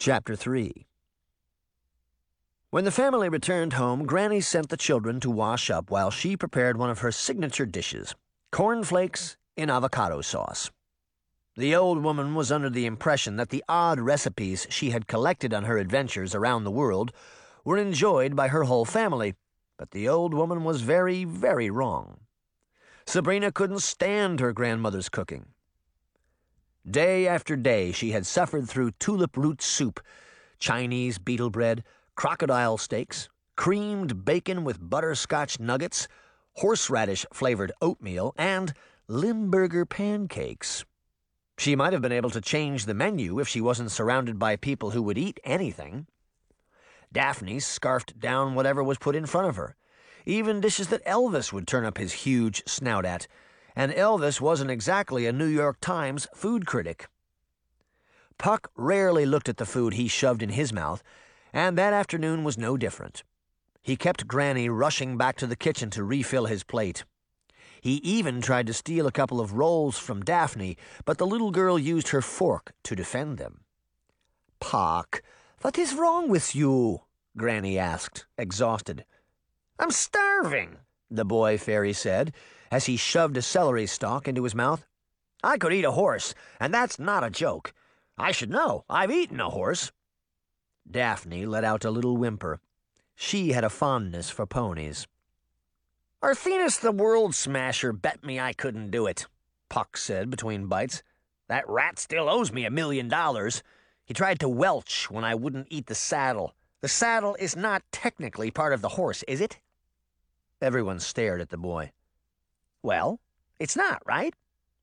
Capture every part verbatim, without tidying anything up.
Chapter three. When the family returned home, Granny sent the children to wash up while she prepared one of her signature dishes, cornflakes in avocado sauce. The old woman was under the impression that the odd recipes she had collected on her adventures around the world were enjoyed by her whole family, but the old woman was very, very wrong. Sabrina couldn't stand her grandmother's cooking. Day after day she had suffered through tulip root soup, Chinese beetle bread, crocodile steaks, creamed bacon with butterscotch nuggets, horseradish-flavored oatmeal, and Limburger pancakes. She might have been able to change the menu if she wasn't surrounded by people who would eat anything. Daphne scarfed down whatever was put in front of her, even dishes that Elvis would turn up his huge snout at, and Elvis wasn't exactly a New York Times food critic. Puck rarely looked at the food he shoved in his mouth, and that afternoon was no different. He kept Granny rushing back to the kitchen to refill his plate. He even tried to steal a couple of rolls from Daphne, but the little girl used her fork to defend them. "Puck, what is wrong with you?" Granny asked, exhausted. "I'm starving," the boy fairy said, as he shoved a celery stalk into his mouth. "I could eat a horse, and that's not a joke. I should know. I've eaten a horse." Daphne let out a little whimper. She had a fondness for ponies. "Arthenus the World Smasher bet me I couldn't do it," Puck said between bites. "That rat still owes me a million dollars. He tried to welch when I wouldn't eat the saddle. The saddle is not technically part of the horse, is it?" Everyone stared at the boy. "Well, it's not, right?"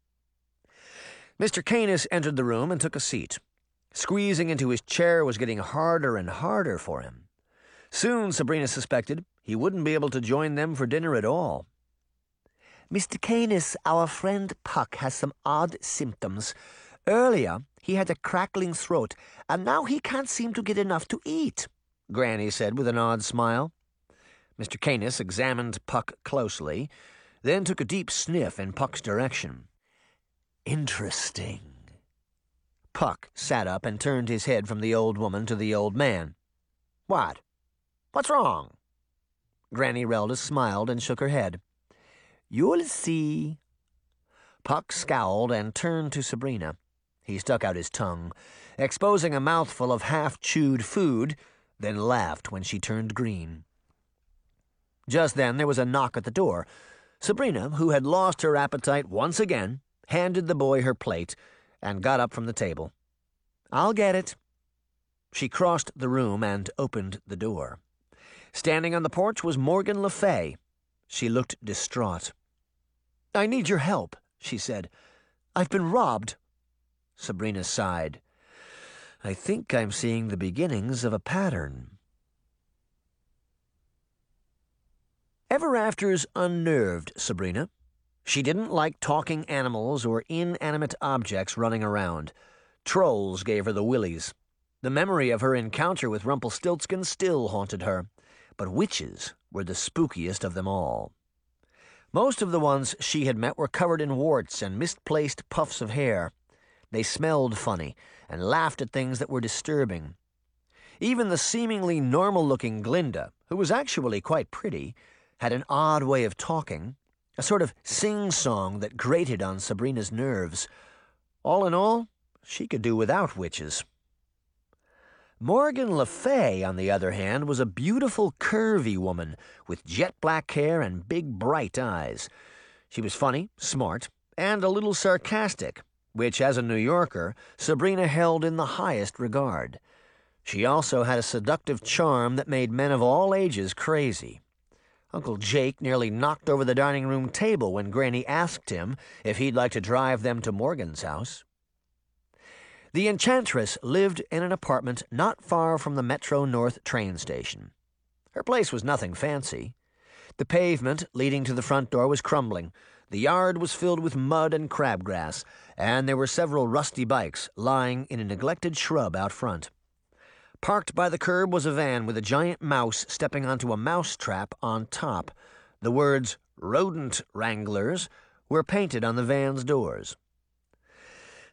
Mister Canis entered the room and took a seat. Squeezing into his chair was getting harder and harder for him. Soon, Sabrina suspected, he wouldn't be able to join them for dinner at all. "Mister Canis, our friend Puck has some odd symptoms. Earlier, he had a crackling throat, and now he can't seem to get enough to eat," Granny said with an odd smile. Mister Canis examined Puck closely, then took a deep sniff in Puck's direction. "Interesting." Puck sat up and turned his head from the old woman to the old man. "What? What's wrong?" Granny Relda smiled and shook her head. "You'll see." Puck scowled and turned to Sabrina. He stuck out his tongue, exposing a mouthful of half-chewed food, then laughed when she turned green. Just then there was a knock at the door. Sabrina, who had lost her appetite once again, handed the boy her plate and got up from the table. "I'll get it." She crossed the room and opened the door. Standing on the porch was Morgan Le Fay. She looked distraught. "I need your help," she said. "I've been robbed." Sabrina sighed. "I think I'm seeing the beginnings of a pattern." Ever Afters unnerved Sabrina. She didn't like talking animals or inanimate objects running around. Trolls gave her the willies. The memory of her encounter with Rumpelstiltskin still haunted her, but witches were the spookiest of them all. Most of the ones she had met were covered in warts and misplaced puffs of hair. They smelled funny and laughed at things that were disturbing. Even the seemingly normal-looking Glinda, who was actually quite pretty, had an odd way of talking, a sort of sing-song that grated on Sabrina's nerves. All in all, she could do without witches. Morgan Le Fay, on the other hand, was a beautiful, curvy woman with jet-black hair and big, bright eyes. She was funny, smart, and a little sarcastic, which, as a New Yorker, Sabrina held in the highest regard. She also had a seductive charm that made men of all ages crazy. Uncle Jake nearly knocked over the dining room table when Granny asked him if he'd like to drive them to Morgan's house. The Enchantress lived in an apartment not far from the Metro North train station. Her place was nothing fancy. The pavement leading to the front door was crumbling, the yard was filled with mud and crabgrass, and there were several rusty bikes lying in a neglected shrub out front. Parked by the curb was a van with a giant mouse stepping onto a mouse trap on top. The words "Rodent Wranglers" were painted on the van's doors.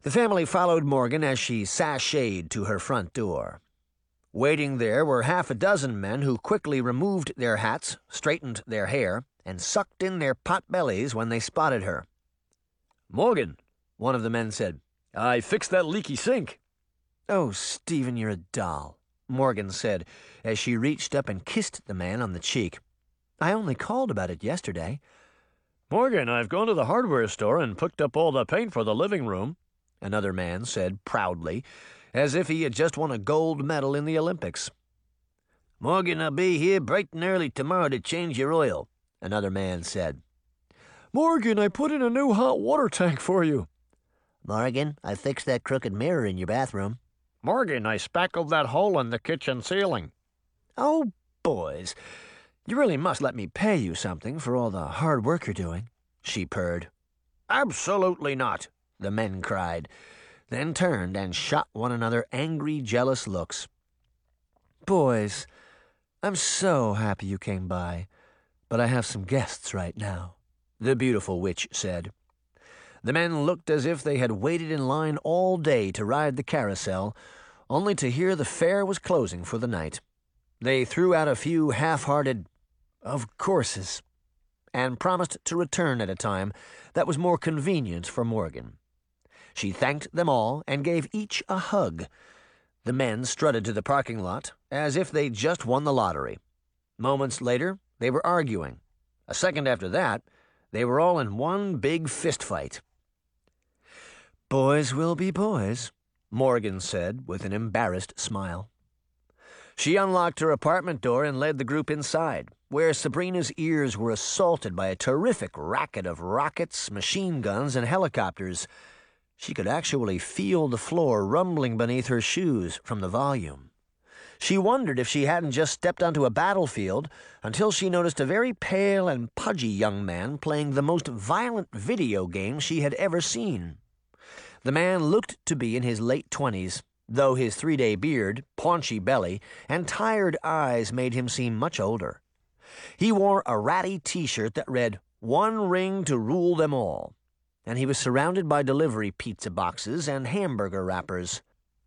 The family followed Morgan as she sashayed to her front door. Waiting there were half a dozen men who quickly removed their hats, straightened their hair, and sucked in their pot bellies when they spotted her. "Morgan," one of the men said, "I fixed that leaky sink." "Oh, Stephen, you're a doll," Morgan said as she reached up and kissed the man on the cheek. "I only called about it yesterday." "Morgan, I've gone to the hardware store and picked up all the paint for the living room," another man said proudly, as if he had just won a gold medal in the Olympics. "Morgan, I'll be here bright and early tomorrow to change your oil," another man said. "Morgan, I put in a new hot water tank for you." "Morgan, I fixed that crooked mirror in your bathroom." "Morgan, I spackled that hole in the kitchen ceiling." "Oh, boys, you really must let me pay you something for all the hard work you're doing," she purred. "Absolutely not," the men cried, then turned and shot one another angry, jealous looks. "Boys, I'm so happy you came by, but I have some guests right now," the beautiful witch said. The men looked as if they had waited in line all day to ride the carousel, only to hear the fair was closing for the night. They threw out a few half-hearted "of courses" and promised to return at a time that was more convenient for Morgan. She thanked them all and gave each a hug. The men strutted to the parking lot as if they'd just won the lottery. Moments later, they were arguing. A second after that, they were all in one big fist fight. "Boys will be boys," Morgan said with an embarrassed smile. She unlocked her apartment door and led the group inside, where Sabrina's ears were assaulted by a terrific racket of rockets, machine guns, and helicopters. She could actually feel the floor rumbling beneath her shoes from the volume. She wondered if she hadn't just stepped onto a battlefield until she noticed a very pale and pudgy young man playing the most violent video game she had ever seen. The man looked to be in his late twenties, though his three-day beard, paunchy belly, and tired eyes made him seem much older. He wore a ratty T-shirt that read, "One ring to rule them all," and he was surrounded by delivery pizza boxes and hamburger wrappers.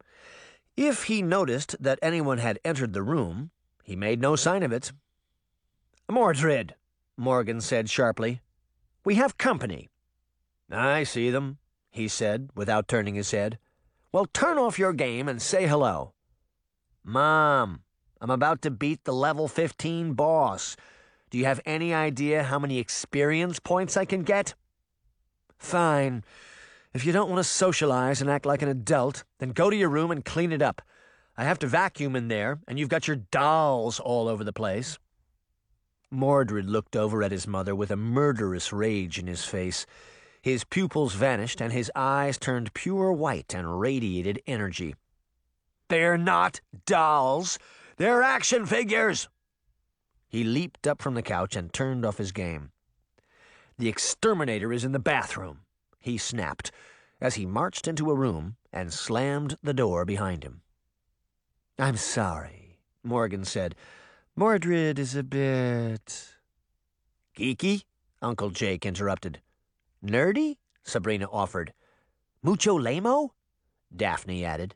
If he noticed that anyone had entered the room, he made no sign of it. "Mordred," Morgan said sharply, "we have company." "I see them," he said, without turning his head. "Well, turn off your game and say hello." "Mom, I'm about to beat the level fifteen boss. Do you have any idea how many experience points I can get?" "Fine. If you don't want to socialize and act like an adult, then go to your room and clean it up. I have to vacuum in there, and you've got your dolls all over the place." Mordred looked over at his mother with a murderous rage in his face. His pupils vanished, and his eyes turned pure white and radiated energy. "They're not dolls. They're action figures." He leaped up from the couch and turned off his game. "The exterminator is in the bathroom," he snapped, as he marched into a room and slammed the door behind him. "I'm sorry," Morgan said. "Mordred is a bit—" "Geeky?" Uncle Jake interrupted. "Nerdy?" Sabrina offered. "Mucho lamo?" Daphne added.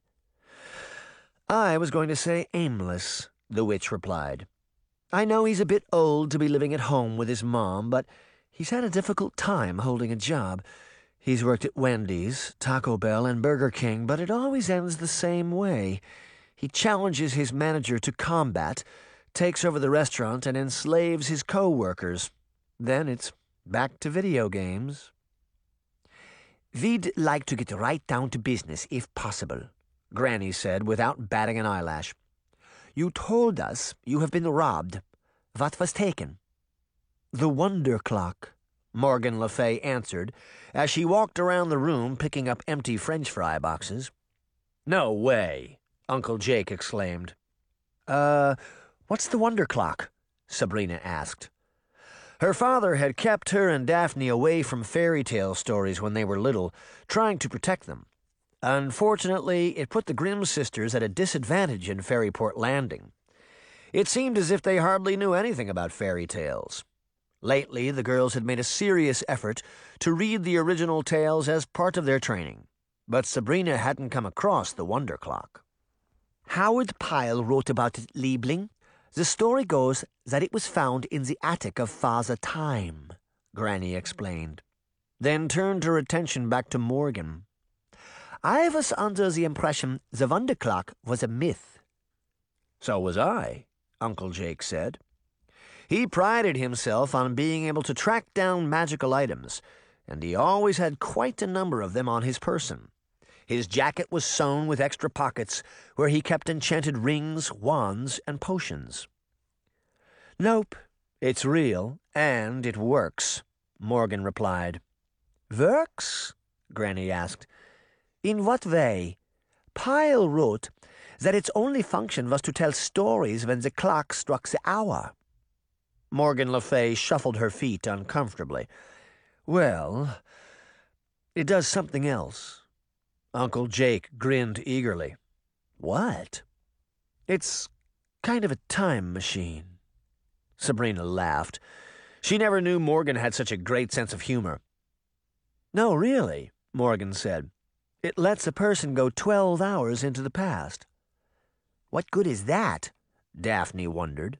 "I was going to say aimless," the witch replied. "I know he's a bit old to be living at home with his mom, but he's had a difficult time holding a job. He's worked at Wendy's, Taco Bell, and Burger King, but it always ends the same way. He challenges his manager to combat, takes over the restaurant, and enslaves his co-workers. Then it's back to video games." "We'd like to get right down to business, if possible," Granny said without batting an eyelash. "You told us you have been robbed. What was taken?" "The Wonder Clock," Morgan Le Fay answered as she walked around the room picking up empty French fry boxes. "No way," Uncle Jake exclaimed. Uh, what's the Wonder Clock?" Sabrina asked. Her father had kept her and Daphne away from fairy tale stories when they were little, trying to protect them. Unfortunately, it put the Grimm sisters at a disadvantage in Fairyport Landing. It seemed as if they hardly knew anything about fairy tales. Lately, the girls had made a serious effort to read the original tales as part of their training. but Sabrina hadn't come across the wonder clock. Howard Pyle wrote about it, Liebling. The story goes that it was found in the attic of Father Time, Granny explained, then turned her attention back to Morgan. I was under the impression the wonder clock was a myth. So was I, Uncle Jake said. He prided himself on being able to track down magical items, and he always had quite a number of them on his person. His jacket was sewn with extra pockets where he kept enchanted rings, wands, and potions. Nope, it's real, and it works, Morgan replied. Works? Granny asked. In what way? Pyle wrote that its only function was to tell stories when the clock struck the hour. Morgan Le Fay shuffled her feet uncomfortably. Well, it does something else. Uncle Jake grinned eagerly. What? It's kind of a time machine. Sabrina laughed. She never knew Morgan had such a great sense of humor. No, really, Morgan said. It lets a person go twelve hours into the past. What good is that? Daphne wondered.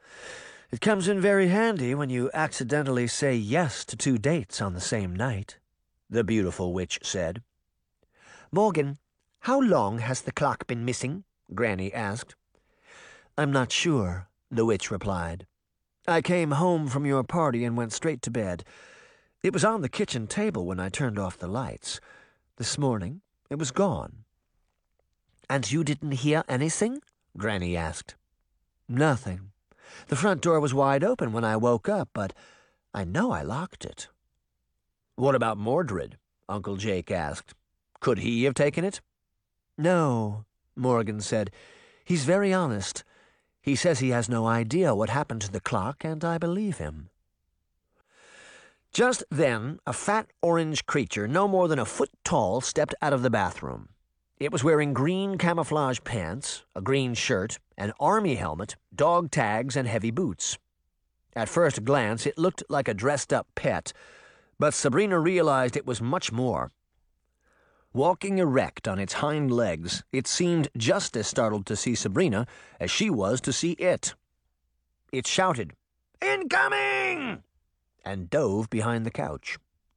It comes in very handy when you accidentally say yes to two dates on the same night, the beautiful witch said. Morgan, how long has the clock been missing? Granny asked. I'm not sure, the witch replied. I came home from your party and went straight to bed. It was on the kitchen table when I turned off the lights. This morning, it was gone. And you didn't hear anything? Granny asked. Nothing. The front door was wide open when I woke up, but I know I locked it. What about Mordred? Uncle Jake asked. Could he have taken it? No, Morgan said. He's very honest. He says he has no idea what happened to the clock, and I believe him. Just then, a fat orange creature no more than a foot tall stepped out of the bathroom. It was wearing green camouflage pants, a green shirt, an army helmet, dog tags, and heavy boots. At first glance, it looked like a dressed-up pet, but Sabrina realized it was much more. Walking erect on its hind legs, it seemed just as startled to see Sabrina as she was to see it. It shouted, "Incoming!" and dove behind the couch.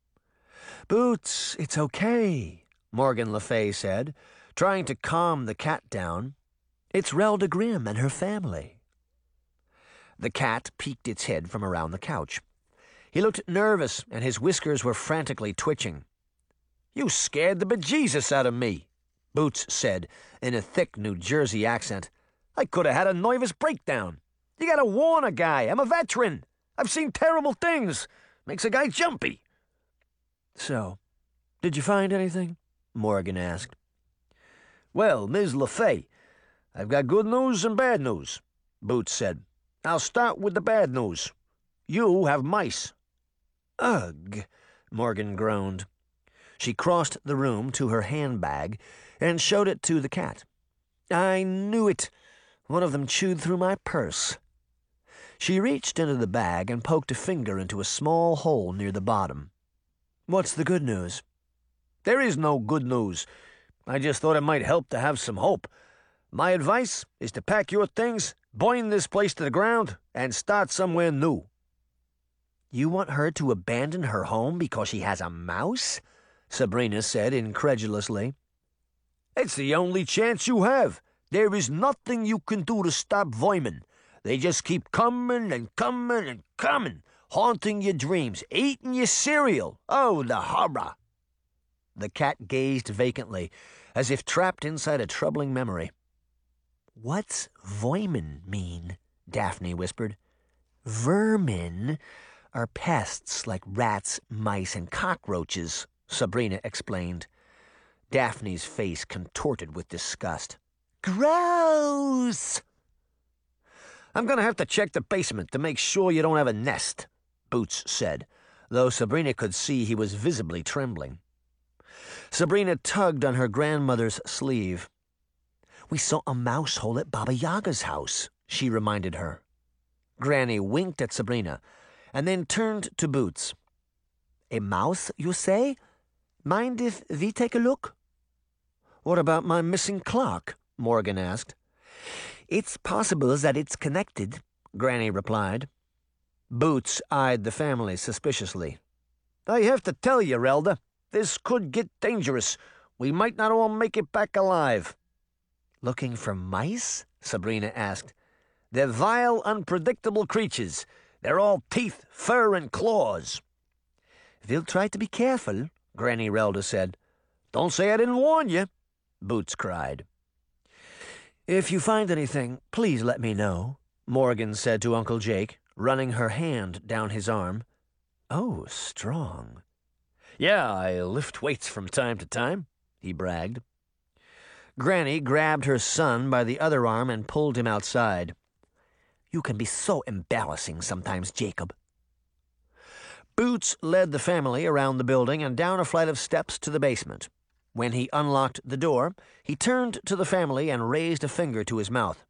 "Boots, it's okay," Morgan Le Fay said, trying to calm the cat down. "It's Relda Grimm and her family." The cat peeked its head from around the couch. He looked nervous, and his whiskers were frantically twitching. "You scared the bejesus out of me," Boots said in a thick New Jersey accent. "I could have had a nervous breakdown. You gotta warn a guy. I'm a veteran. I've seen terrible things. Makes a guy jumpy." "So, did you find anything?" Morgan asked. "Well, Miz Le Fay, I've got good news and bad news," Boots said. "I'll start with the bad news. You have mice." "Ugh," Morgan groaned. She crossed the room to her handbag and showed it to the cat. "I knew it. One of them chewed through my purse." She reached into the bag and poked a finger into a small hole near the bottom. "What's the good news?" "There is no good news. I just thought it might help to have some hope. My advice is to pack your things, burn this place to the ground, and start somewhere new." "You want her to abandon her home because she has a mouse?" Sabrina said incredulously. "It's the only chance you have. There is nothing you can do to stop vermin. They just keep coming and coming and coming, haunting your dreams, eating your cereal. Oh, the horror!" The cat gazed vacantly, as if trapped inside a troubling memory. "What's vermin mean?" Daphne whispered. "Vermin are pests like rats, mice, and cockroaches," Sabrina explained. Daphne's face contorted with disgust. "Gross!" "I'm going to have to check the basement to make sure you don't have a nest," Boots said, though Sabrina could see he was visibly trembling. Sabrina tugged on her grandmother's sleeve. "We saw a mouse hole at Baba Yaga's house," she reminded her. Granny winked at Sabrina, and then turned to Boots. "A mouse, you say? Mind if we take a look?" What about my missing clock? Morgan asked. It's possible that it's connected, Granny replied. Boots eyed the family suspiciously. I have to tell you, Relda, this could get dangerous. We might not all make it back alive. Looking for mice? Sabrina asked. They're vile, unpredictable creatures. They're all teeth, fur, and claws. We'll try to be careful, Granny Relda said. Don't say I didn't warn you, Boots cried. If you find anything, please let me know, Morgan said to Uncle Jake, running her hand down his arm. Oh, strong. Yeah, I lift weights from time to time, he bragged. Granny grabbed her son by the other arm and pulled him outside. You can be so embarrassing sometimes, Jacob. Boots led the family around the building and down a flight of steps to the basement. When he unlocked the door, he turned to the family and raised a finger to his mouth.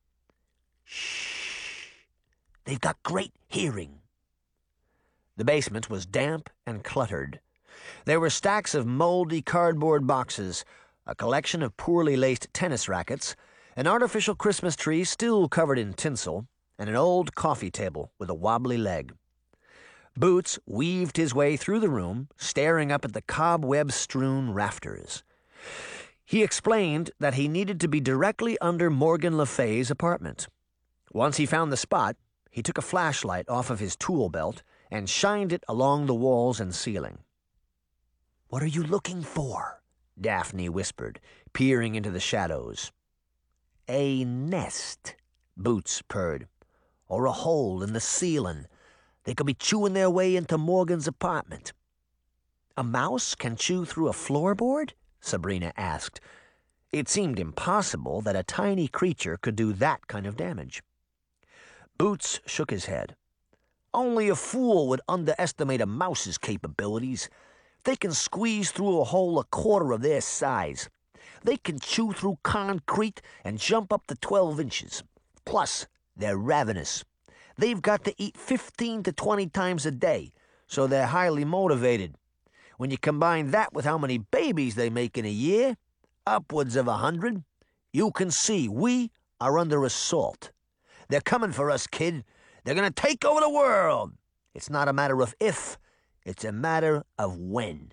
Shh! They've got great hearing. The basement was damp and cluttered. There were stacks of moldy cardboard boxes, a collection of poorly laced tennis rackets, an artificial Christmas tree still covered in tinsel, and an old coffee table with a wobbly leg. Boots weaved his way through the room, staring up at the cobweb-strewn rafters. He explained that he needed to be directly under Morgan Le Fay's apartment. Once he found the spot, he took a flashlight off of his tool belt and shined it along the walls and ceiling. What are you looking for? Daphne whispered, peering into the shadows. A nest, Boots purred, or a hole in the ceiling. They could be chewing their way into Morgan's apartment. A mouse can chew through a floorboard? Sabrina asked. It seemed impossible that a tiny creature could do that kind of damage. Boots shook his head. Only a fool would underestimate a mouse's capabilities. They can squeeze through a hole a quarter of their size. They can chew through concrete and jump up to twelve inches. Plus, they're ravenous. They've got to eat fifteen to twenty times a day, so they're highly motivated. When you combine that with how many babies they make in a year, upwards of a hundred, you can see we are under assault. They're coming for us, kid. They're going to take over the world. It's not a matter of if, it's a matter of when.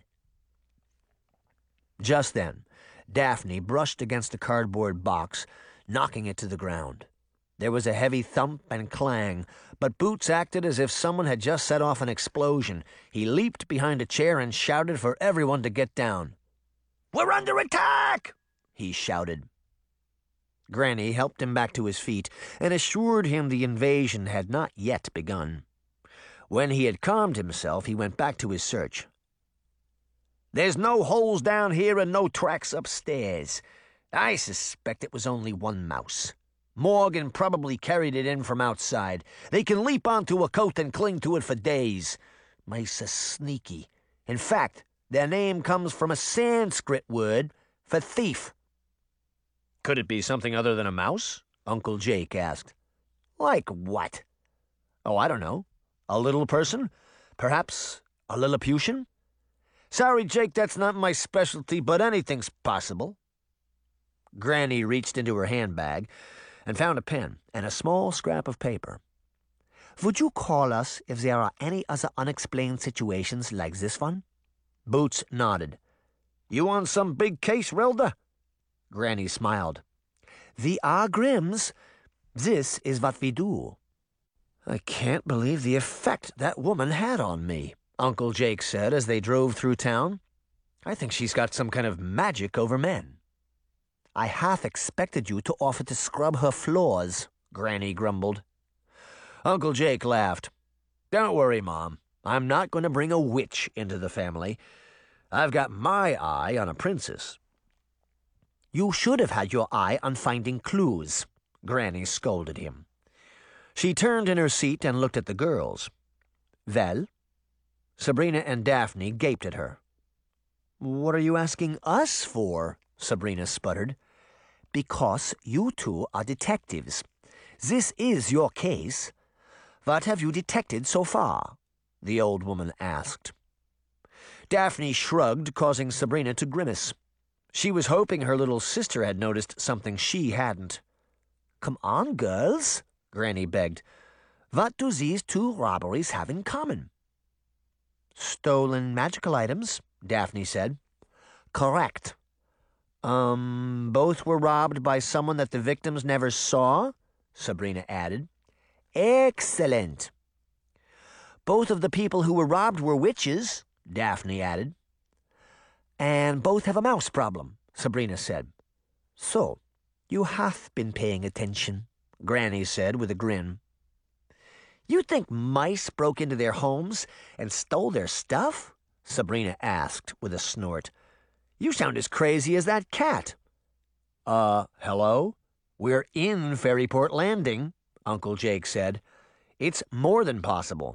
Just then, Daphne brushed against a cardboard box, knocking it to the ground. There was a heavy thump and clang, but Boots acted as if someone had just set off an explosion. He leaped behind a chair and shouted for everyone to get down. We're under attack! He shouted. Granny helped him back to his feet and assured him the invasion had not yet begun. When he had calmed himself, he went back to his search. There's no holes down here and no tracks upstairs. I suspect it was only one mouse. Morgan probably carried it in from outside. They can leap onto a coat and cling to it for days. Mice are sneaky. In fact, their name comes from a Sanskrit word for thief. Could it be something other than a mouse? Uncle Jake asked. Like what? Oh, I don't know. A little person? Perhaps a Lilliputian? Sorry, Jake, that's not my specialty, but anything's possible. Granny reached into her handbag and found a pen and a small scrap of paper. Would you call us if there are any other unexplained situations like this one? Boots nodded. You on some big case, Relda? Granny smiled. We are Grimms. This is what we do. I can't believe the effect that woman had on me, Uncle Jake said as they drove through town. I think she's got some kind of magic over men. I half expected you to offer to scrub her floors, Granny grumbled. Uncle Jake laughed. Don't worry, Mom. I'm not going to bring a witch into the family. I've got my eye on a princess. You should have had your eye on finding clues, Granny scolded him. She turned in her seat and looked at the girls. Well? Sabrina and Daphne gaped at her. What are you asking us for? Sabrina sputtered. Because you two are detectives. This is your case. What have you detected so far? The old woman asked. Daphne shrugged, causing Sabrina to grimace. She was hoping her little sister had noticed something she hadn't. "Come on, girls," Granny begged. "What do these two robberies have in common?" "Stolen magical items," Daphne said. "Correct. Um, both were robbed by someone that the victims never saw?" Sabrina added. "Excellent." "Both of the people who were robbed were witches," Daphne added. "And both have a mouse problem," Sabrina said. "So, you have been paying attention," Granny said with a grin. "You think mice broke into their homes and stole their stuff?" Sabrina asked with a snort. "You sound as crazy as that cat." Uh, hello? We're in Fairyport Landing," Uncle Jake said. "It's more than possible."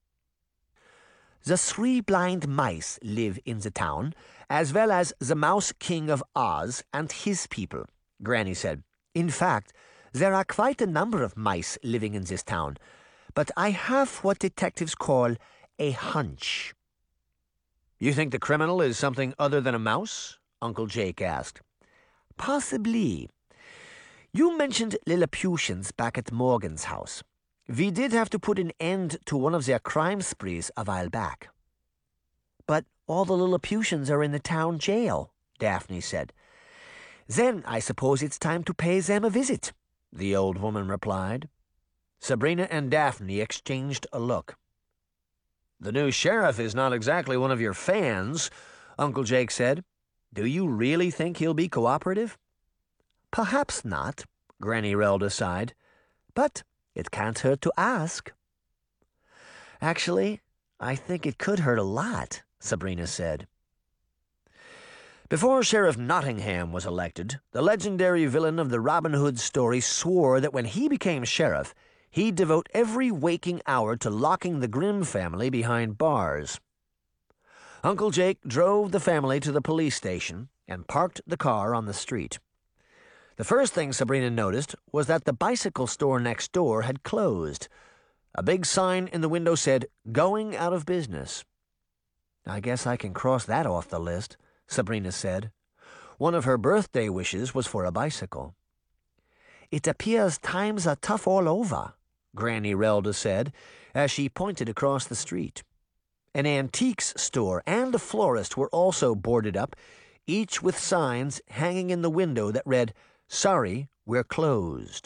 "The three blind mice live in the town, as well as the Mouse King of Oz and his people," Granny said. "In fact, there are quite a number of mice living in this town, but I have what detectives call a hunch." "You think the criminal is something other than a mouse?" Uncle Jake asked. "Possibly. You mentioned Lilliputians back at Morgan's house. We did have to put an end to one of their crime sprees a while back." "But all the Lilliputians are in the town jail," Daphne said. "Then I suppose it's time to pay them a visit," the old woman replied. Sabrina and Daphne exchanged a look. "The new sheriff is not exactly one of your fans," Uncle Jake said. "Do you really think he'll be cooperative?" "Perhaps not," Granny Relda sighed. "But it can't hurt to ask." "Actually, I think it could hurt a lot," Sabrina said. Before Sheriff Nottingham was elected, the legendary villain of the Robin Hood story swore that when he became sheriff, he'd devote every waking hour to locking the Grimm family behind bars. Uncle Jake drove the family to the police station and parked the car on the street. The first thing Sabrina noticed was that the bicycle store next door had closed. A big sign in the window said, "Going out of business." "I guess I can cross that off the list," Sabrina said. One of her birthday wishes was for a bicycle. "It appears times are tough all over," Granny Relda said, as she pointed across the street. An antiques store and a florist were also boarded up, each with signs hanging in the window that read, "Sorry, we're closed."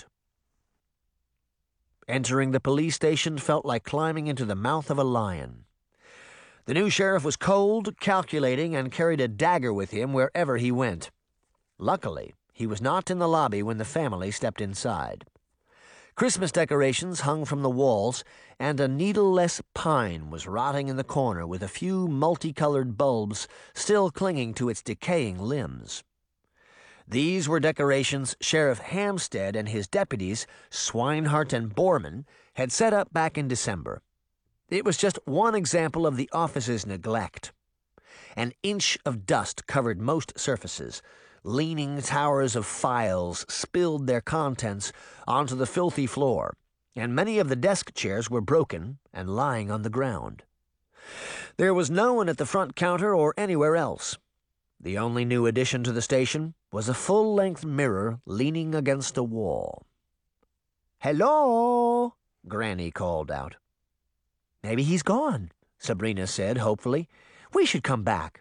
Entering the police station felt like climbing into the mouth of a lion. The new sheriff was cold, calculating, and carried a dagger with him wherever he went. Luckily, he was not in the lobby when the family stepped inside. Christmas decorations hung from the walls, and a needle-less pine was rotting in the corner with a few multicolored bulbs still clinging to its decaying limbs. These were decorations Sheriff Hampstead and his deputies, Swinehart and Borman, had set up back in December. It was just one example of the office's neglect. An inch of dust covered most surfaces. Leaning towers of files spilled their contents onto the filthy floor, and many of the desk chairs were broken and lying on the ground. There was no one at the front counter or anywhere else. The only new addition to the station was a full-length mirror leaning against a wall. "Hello," Granny called out. "Maybe he's gone," Sabrina said hopefully. "We should come back."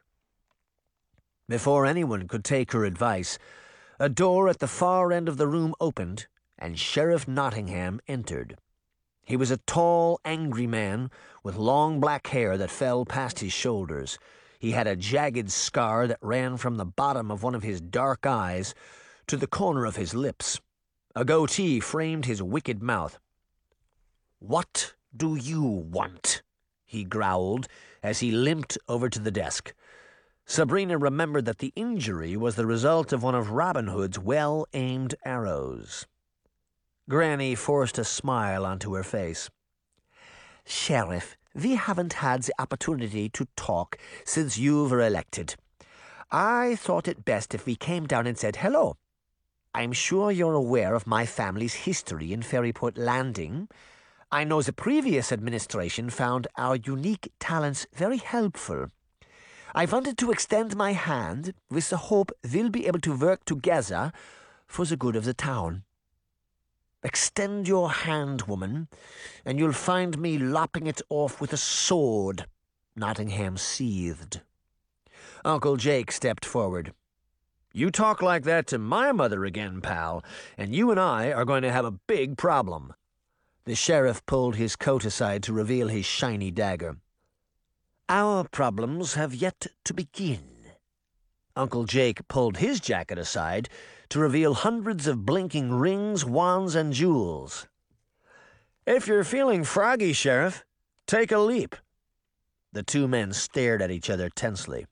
Before anyone could take her advice, a door at the far end of the room opened, and Sheriff Nottingham entered. He was a tall, angry man with long black hair that fell past his shoulders. He had a jagged scar that ran from the bottom of one of his dark eyes to the corner of his lips. A goatee framed his wicked mouth. "What do you want?" he growled as he limped over to the desk. Sabrina remembered that the injury was the result of one of Robin Hood's well-aimed arrows. Granny forced a smile onto her face. "Sheriff, we haven't had the opportunity to talk since you were elected. I thought it best if we came down and said hello. I'm sure you're aware of my family's history in Fairyport Landing. I know the previous administration found our unique talents very helpful. I wanted to extend my hand with the hope we'll be able to work together for the good of the town. Extend your hand, woman, and you'll find me lopping it off with a sword, Nottingham seethed. Uncle Jake stepped forward. You talk like that to my mother again, pal, and you and I are going to have a big problem. The sheriff pulled his coat aside to reveal his shiny dagger. Our problems have yet to begin. Uncle Jake pulled his jacket aside to reveal hundreds of blinking rings, wands, and jewels. If you're feeling froggy, Sheriff, take a leap. The two men stared at each other tensely.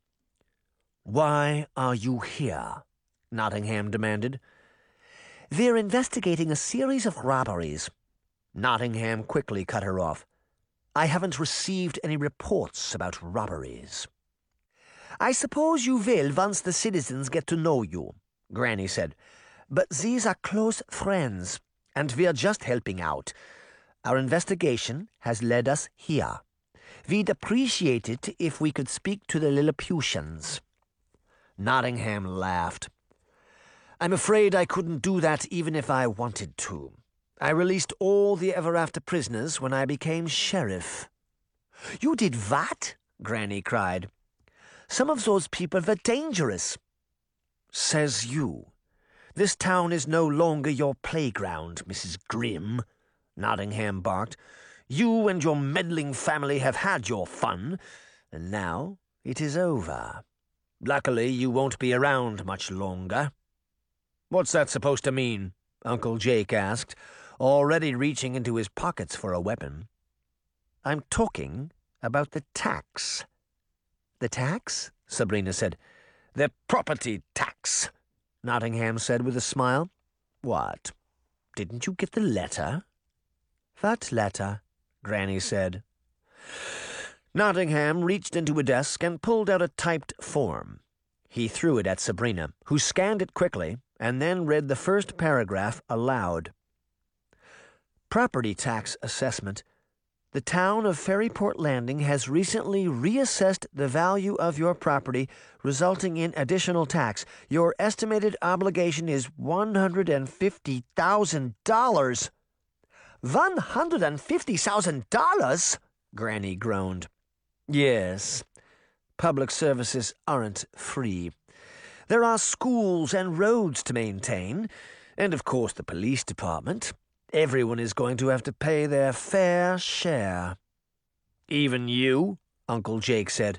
Why are you here? Nottingham demanded. They're investigating a series of robberies. Nottingham quickly cut her off. I haven't received any reports about robberies. I suppose you will once the citizens get to know you, Granny said. But these are close friends, and we're just helping out. Our investigation has led us here. We'd appreciate it if we could speak to the Lilliputians. Nottingham laughed. I'm afraid I couldn't do that even if I wanted to. I released all the ever-after prisoners when I became sheriff. You did what? Granny cried. Some of those people were dangerous. Says you. This town is no longer your playground, Missus Grimm, Nottingham barked. You and your meddling family have had your fun, and now it is over. Luckily, you won't be around much longer. What's that supposed to mean? Uncle Jake asked, already reaching into his pockets for a weapon. I'm talking about the tax. The tax? Sabrina said. The property tax, Nottingham said with a smile. What? Didn't you get the letter? What letter? Granny said. Nottingham reached into a desk and pulled out a typed form. He threw it at Sabrina, who scanned it quickly and then read the first paragraph aloud. Property tax assessment. The town of Ferryport Landing has recently reassessed the value of your property, resulting in additional tax. Your estimated obligation is one hundred fifty thousand dollars. one hundred fifty thousand dollars? Granny groaned. Yes, public services aren't free. There are schools and roads to maintain, and of course the police department. Everyone is going to have to pay their fair share. Even you? Uncle Jake said.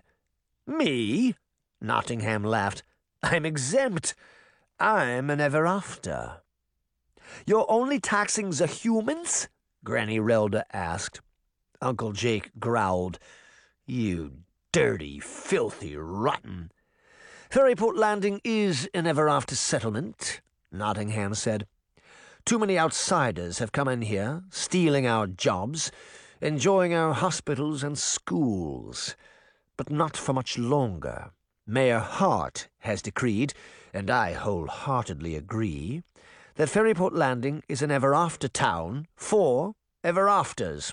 Me? Nottingham laughed. I'm exempt. I'm an ever-after. You're only taxing the humans? Granny Relda asked. Uncle Jake growled. You dirty, filthy, rotten. Ferryport Landing is an ever-after settlement, Nottingham said. Too many outsiders have come in here, stealing our jobs, enjoying our hospitals and schools. But not for much longer. Mayor Hart has decreed, and I wholeheartedly agree, that Ferryport Landing is an ever-after town for ever-afters.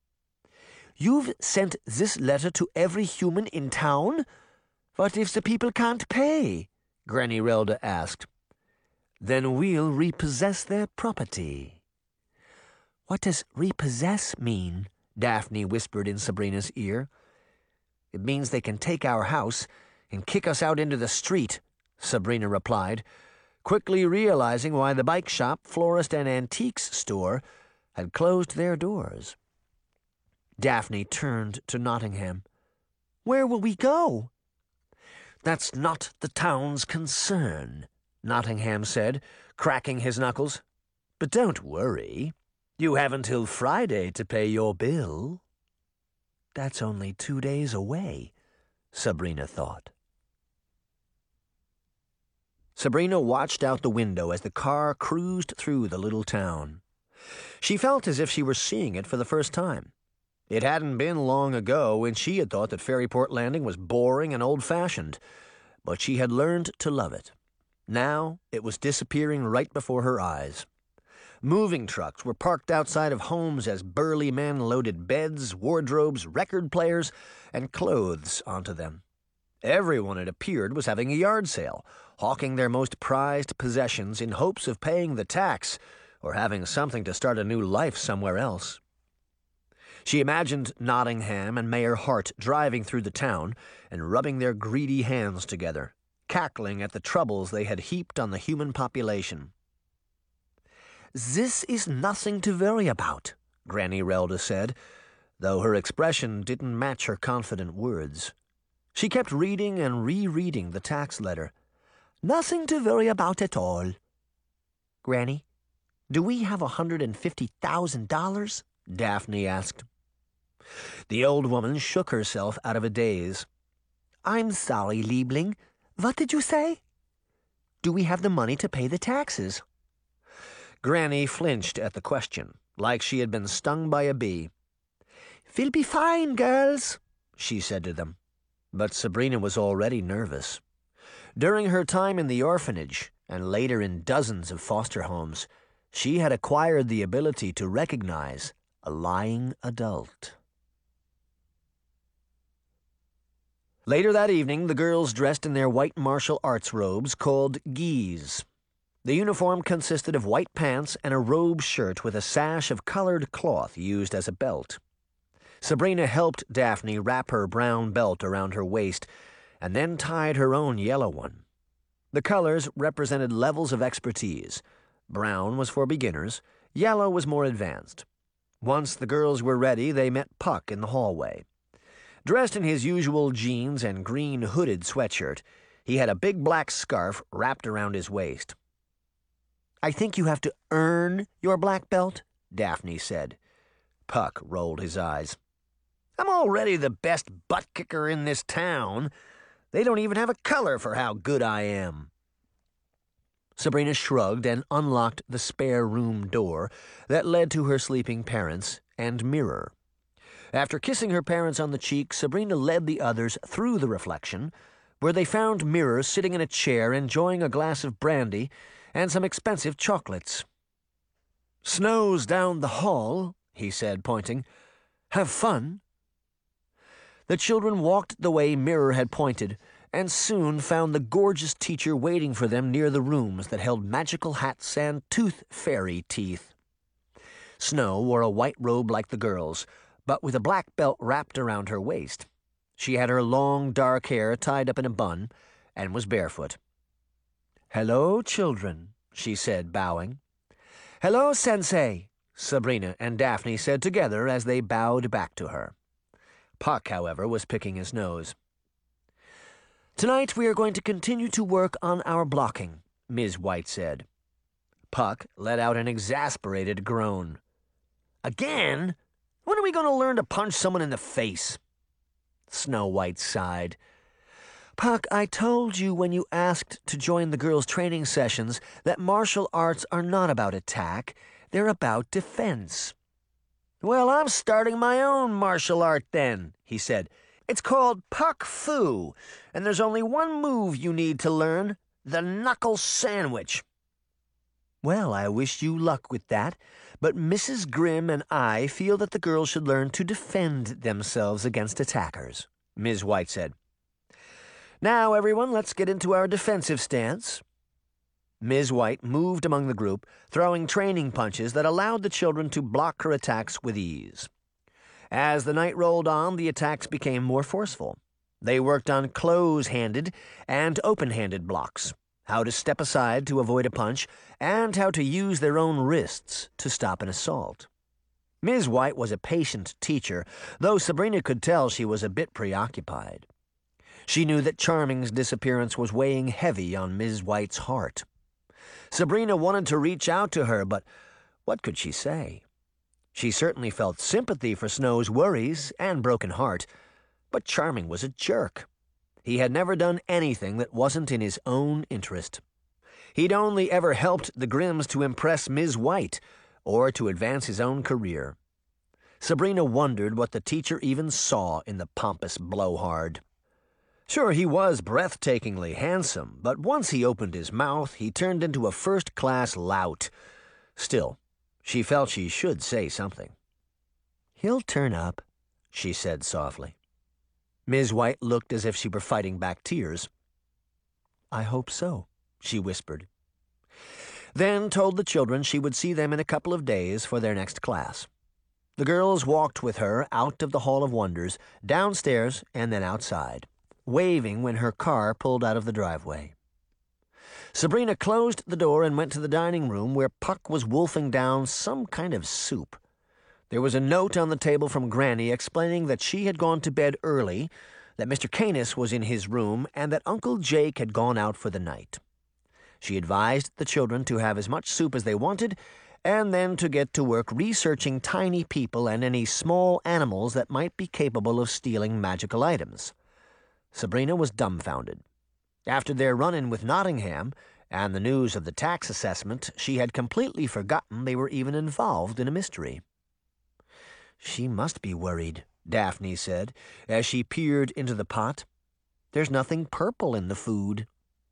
You've sent this letter to every human in town? What if the people can't pay? Granny Relda asked. Then we'll repossess their property. What does repossess mean? Daphne whispered in Sabrina's ear. It means they can take our house and kick us out into the street, Sabrina replied, quickly realizing why the bike shop, florist, and antiques store had closed their doors. Daphne turned to Nottingham. Where will we go? That's not the town's concern, Nottingham said, cracking his knuckles. But don't worry. You have until Friday to pay your bill. That's only two days away, Sabrina thought. Sabrina watched out the window as the car cruised through the little town. She felt as if she were seeing it for the first time. It hadn't been long ago when she had thought that Ferryport Landing was boring and old-fashioned, but she had learned to love it. Now it was disappearing right before her eyes. Moving trucks were parked outside of homes as burly men loaded beds, wardrobes, record players, and clothes onto them. Everyone, it appeared, was having a yard sale, hawking their most prized possessions in hopes of paying the tax or having something to start a new life somewhere else. She imagined Nottingham and Mayor Hart driving through the town and rubbing their greedy hands together, cackling at the troubles they had heaped on the human population. "This is nothing to worry about," Granny Relda said, though her expression didn't match her confident words. She kept reading and rereading the tax letter. "Nothing to worry about at all." "Granny, do we have a hundred and fifty thousand dollars?" Daphne asked. The old woman shook herself out of a daze. "I'm sorry, Liebling. What did you say?" "Do we have the money to pay the taxes?" Granny flinched at the question, like she had been stung by a bee. "We'll be fine, girls," she said to them. But Sabrina was already nervous. During her time in the orphanage, and later in dozens of foster homes, she had acquired the ability to recognize a lying adult. Later that evening, the girls dressed in their white martial arts robes called gis. The uniform consisted of white pants and a robe shirt with a sash of colored cloth used as a belt. Sabrina helped Daphne wrap her brown belt around her waist and then tied her own yellow one. The colors represented levels of expertise. Brown was for beginners, yellow was more advanced. Once the girls were ready, they met Puck in the hallway. Dressed in his usual jeans and green hooded sweatshirt, he had a big black scarf wrapped around his waist. "I think you have to earn your black belt," Daphne said. Puck rolled his eyes. "I'm already the best butt kicker in this town. They don't even have a color for how good I am." Sabrina shrugged and unlocked the spare room door that led to her sleeping parents and mirror. After kissing her parents on the cheek, Sabrina led the others through the reflection, where they found Mirror sitting in a chair enjoying a glass of brandy and some expensive chocolates. "Snow's down the hall," he said, pointing. "Have fun." The children walked the way Mirror had pointed, and soon found the gorgeous teacher waiting for them near the rooms that held magical hats and tooth fairy teeth. Snow wore a white robe like the girls, but with a black belt wrapped around her waist. She had her long, dark hair tied up in a bun and was barefoot. "Hello, children," she said, bowing. "Hello, Sensei," Sabrina and Daphne said together as they bowed back to her. Puck, however, was picking his nose. "Tonight we are going to continue to work on our blocking," Miz White said. Puck let out an exasperated groan. "Again? When are we going to learn to punch someone in the face?" Snow White sighed. "Puck, I told you when you asked to join the girls' training sessions that martial arts are not about attack, they're about defense." "Well, I'm starting my own martial art then," he said. "It's called Puck Fu, and there's only one move you need to learn, the knuckle sandwich." "Well, I wish you luck with that, but Missus Grimm and I feel that the girls should learn to defend themselves against attackers," Miz White said. "Now, everyone, let's get into our defensive stance." Miz White moved among the group, throwing training punches that allowed the children to block her attacks with ease. As the night rolled on, the attacks became more forceful. They worked on close-handed and open-handed blocks, how to step aside to avoid a punch, and how to use their own wrists to stop an assault. Miz White was a patient teacher, though Sabrina could tell she was a bit preoccupied. She knew that Charming's disappearance was weighing heavy on Miz White's heart. Sabrina wanted to reach out to her, but what could she say? She certainly felt sympathy for Snow's worries and broken heart, but Charming was a jerk. He had never done anything that wasn't in his own interest. He'd only ever helped the Grimms to impress Miz White or to advance his own career. Sabrina wondered what the teacher even saw in the pompous blowhard. Sure, he was breathtakingly handsome, but once he opened his mouth, he turned into a first-class lout. Still, she felt she should say something. "He'll turn up," she said softly. Miz White looked as if she were fighting back tears. "I hope so," she whispered. Then told the children she would see them in a couple of days for their next class. The girls walked with her out of the Hall of Wonders, downstairs and then outside, waving when her car pulled out of the driveway. Sabrina closed the door and went to the dining room where Puck was wolfing down some kind of soup. There was a note on the table from Granny explaining that she had gone to bed early, that Mister Canis was in his room, and that Uncle Jake had gone out for the night. She advised the children to have as much soup as they wanted, and then to get to work researching tiny people and any small animals that might be capable of stealing magical items. Sabrina was dumbfounded. After their run-in with Nottingham and the news of the tax assessment, she had completely forgotten they were even involved in a mystery. "She must be worried," Daphne said, as she peered into the pot. "There's nothing purple in the food."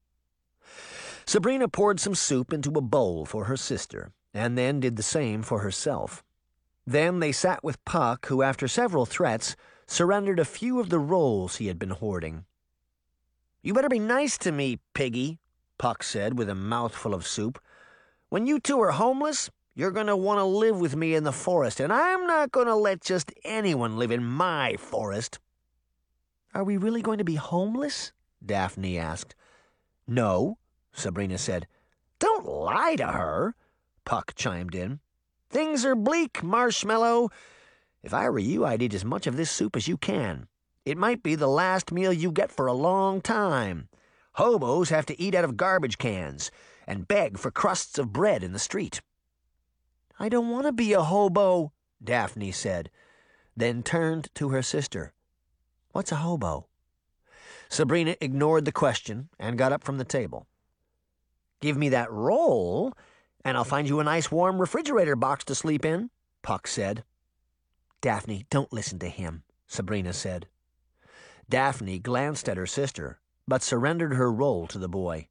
Sabrina poured some soup into a bowl for her sister, and then did the same for herself. Then they sat with Puck, who, after several threats, surrendered a few of the rolls he had been hoarding. "You better be nice to me, Piggy," Puck said with a mouthful of soup. "When you two are homeless, you're going to want to live with me in the forest, and I'm not going to let just anyone live in my forest." "Are we really going to be homeless?" Daphne asked. "No," Sabrina said. "Don't lie to her," Puck chimed in. "Things are bleak, Marshmallow. If I were you, I'd eat as much of this soup as you can. It might be the last meal you get for a long time. Hobos have to eat out of garbage cans and beg for crusts of bread in the street." "I don't want to be a hobo," Daphne said, then turned to her sister. "What's a hobo?" Sabrina ignored the question and got up from the table. "Give me that roll, and I'll find you a nice warm refrigerator box to sleep in," Puck said. "Daphne, don't listen to him," Sabrina said. Daphne glanced at her sister, but surrendered her roll to the boy.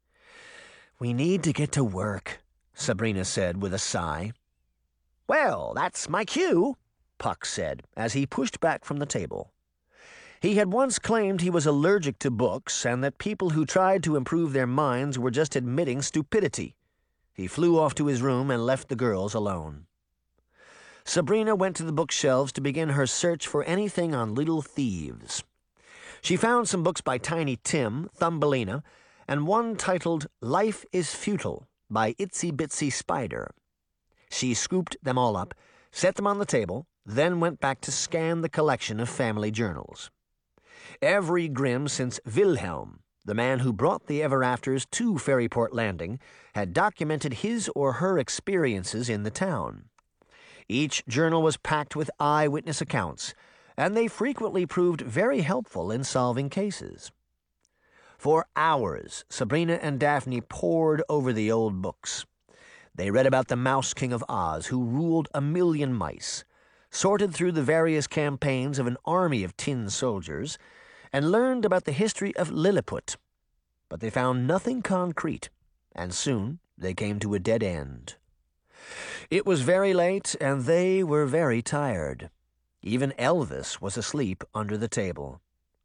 "We need to get to work," Sabrina said with a sigh. "Well, that's my cue," Puck said, as he pushed back from the table. He had once claimed he was allergic to books and that people who tried to improve their minds were just admitting stupidity. He flew off to his room and left the girls alone. Sabrina went to the bookshelves to begin her search for anything on little thieves. She found some books by Tiny Tim, Thumbelina, and one titled Life is Futile by Itsy Bitsy Spider. She scooped them all up, set them on the table, then went back to scan the collection of family journals. Every Grimm since Wilhelm, the man who brought the Ever-Afters to Fairyport Landing, had documented his or her experiences in the town. Each journal was packed with eyewitness accounts, and they frequently proved very helpful in solving cases. For hours, Sabrina and Daphne pored over the old books. They read about the Mouse King of Oz, who ruled a million mice, sorted through the various campaigns of an army of tin soldiers, and learned about the history of Lilliput. But they found nothing concrete, and soon they came to a dead end. It was very late, and they were very tired. Even Elvis was asleep under the table.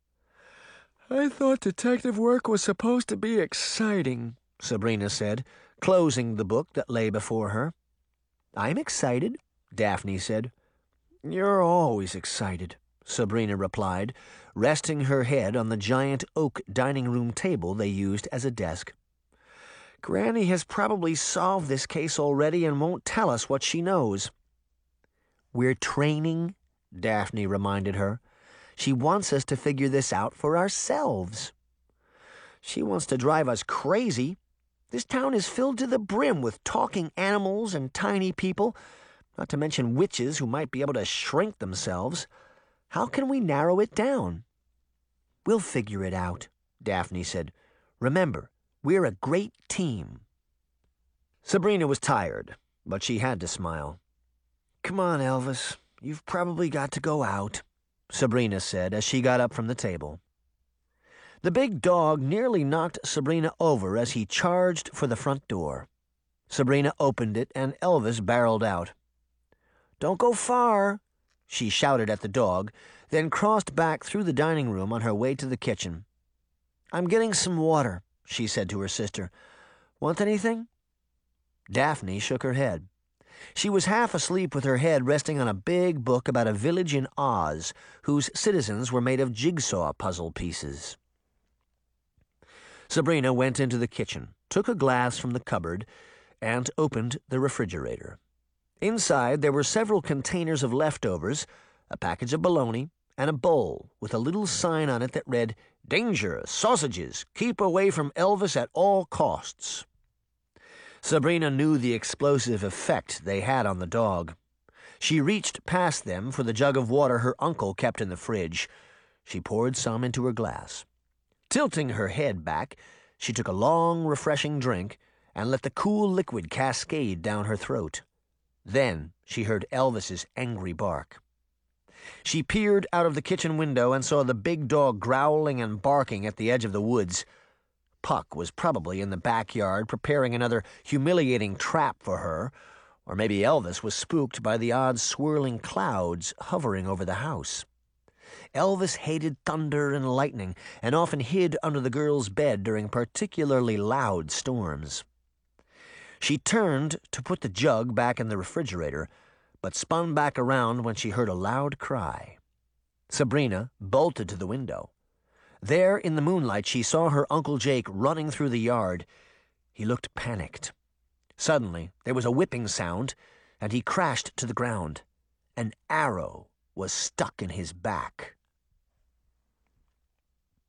"I thought detective work was supposed to be exciting," Sabrina said, closing the book that lay before her. "I'm excited," Daphne said. "You're always excited," Sabrina replied, resting her head on the giant oak dining room table they used as a desk. "Granny has probably solved this case already and won't tell us what she knows." "We're training," Daphne reminded her. "She wants us to figure this out for ourselves." "She wants to drive us crazy. This town is filled to the brim with talking animals and tiny people, not to mention witches who might be able to shrink themselves. How can we narrow it down?" "We'll figure it out," Daphne said. "Remember, we're a great team." Sabrina was tired, but she had to smile. "Come on, Elvis. You've probably got to go out," Sabrina said as she got up from the table. The big dog nearly knocked Sabrina over as he charged for the front door. Sabrina opened it, and Elvis barreled out. "Don't go far," she shouted at the dog, then crossed back through the dining room on her way to the kitchen. "I'm getting some water," she said to her sister. "Want anything?" Daphne shook her head. She was half asleep with her head resting on a big book about a village in Oz whose citizens were made of jigsaw puzzle pieces. Sabrina went into the kitchen, took a glass from the cupboard, and opened the refrigerator. Inside there were several containers of leftovers, a package of bologna, and a bowl with a little sign on it that read, "Danger! Sausages! Keep away from Elvis at all costs." Sabrina knew the explosive effect they had on the dog. She reached past them for the jug of water her uncle kept in the fridge. She poured some into her glass. Tilting her head back, she took a long, refreshing drink and let the cool liquid cascade down her throat. Then she heard Elvis's angry bark. She peered out of the kitchen window and saw the big dog growling and barking at the edge of the woods. Puck was probably in the backyard preparing another humiliating trap for her, or maybe Elvis was spooked by the odd swirling clouds hovering over the house. Elvis hated thunder and lightning and often hid under the girl's bed during particularly loud storms. She turned to put the jug back in the refrigerator, but spun back around when she heard a loud cry. Sabrina bolted to the window. There in the moonlight she saw her Uncle Jake running through the yard. He looked panicked. Suddenly there was a whipping sound, and he crashed to the ground. An arrow was stuck in his back.